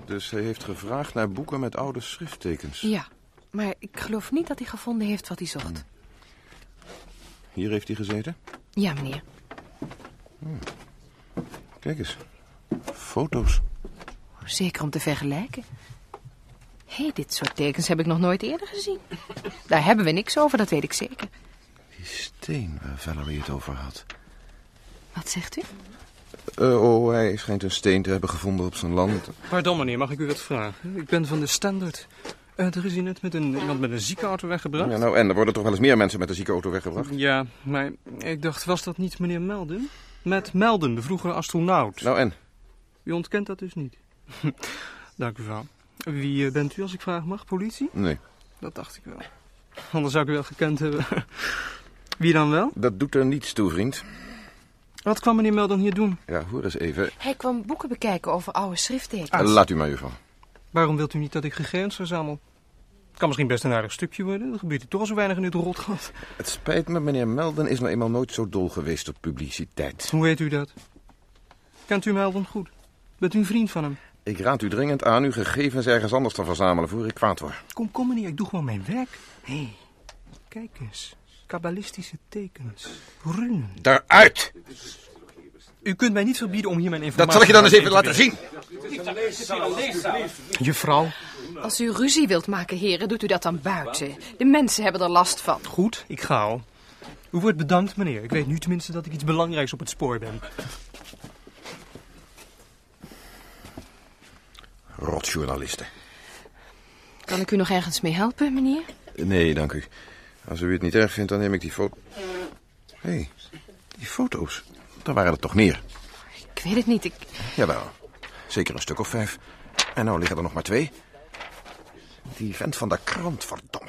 Dus hij heeft gevraagd naar boeken met oude schrifttekens. Ja, maar ik geloof niet dat hij gevonden heeft wat hij zocht. Hier heeft hij gezeten? Ja, meneer. Kijk eens. Foto's. Zeker om te vergelijken. Hé, dit soort tekens heb ik nog nooit eerder gezien. Daar hebben we niks over, dat weet ik zeker. Die steen waar Valerie het over had. Wat zegt u? Hij schijnt een steen te hebben gevonden op zijn land. Pardon meneer, mag ik u wat vragen? Ik ben van de Standard. Er is hier net iemand met een ziekenauto weggebracht. Ja, nou en, er worden toch wel eens meer mensen met een ziekenauto weggebracht? Ja, maar ik dacht, was dat niet meneer Melden? Matt Melden, de vroegere astronaut. Nou en? U ontkent dat dus niet. Dank u wel. Wie bent u, als ik vragen mag? Politie? Nee. Dat dacht ik wel. Anders zou ik u wel gekend hebben. Wie dan wel? Dat doet er niets toe, vriend. Wat kwam meneer Melden hier doen? Ja, hoor eens even. Hij kwam boeken bekijken over oude schrifttekens. Laat u maar, juffrouw. Waarom wilt u niet dat ik gegevens verzamel? Het kan misschien best een aardig stukje worden. Er gebeurt hier toch al zo weinig in dit rotgat. Het spijt me, meneer Melden is nou eenmaal nooit zo dol geweest op publiciteit. Hoe weet u dat? Kent u Melden goed? Bent u een vriend van hem? Ik raad u dringend aan uw gegevens ergens anders te verzamelen voor ik kwaad word. Kom meneer, ik doe gewoon mijn werk. Hé, kijk eens. Kabbalistische tekens. Runen. Daaruit! U kunt mij niet verbieden om hier mijn informatie... Dat zal ik je dan eens even laten zien. Juffrouw. Als u ruzie wilt maken, heren, doet u dat dan buiten. De mensen hebben er last van. Goed, ik ga al. U wordt bedankt, meneer. Ik weet nu tenminste dat ik iets belangrijks op het spoor ben. Rotjournalisten. Kan ik u nog ergens mee helpen, meneer? Nee, dank u. Als u het niet erg vindt, dan neem ik die foto... Hé, die foto's. Daar waren er toch meer? Ik weet het niet, Jawel, zeker een stuk of 5. En nou liggen er nog maar 2. Die vent van de krant, verdomme.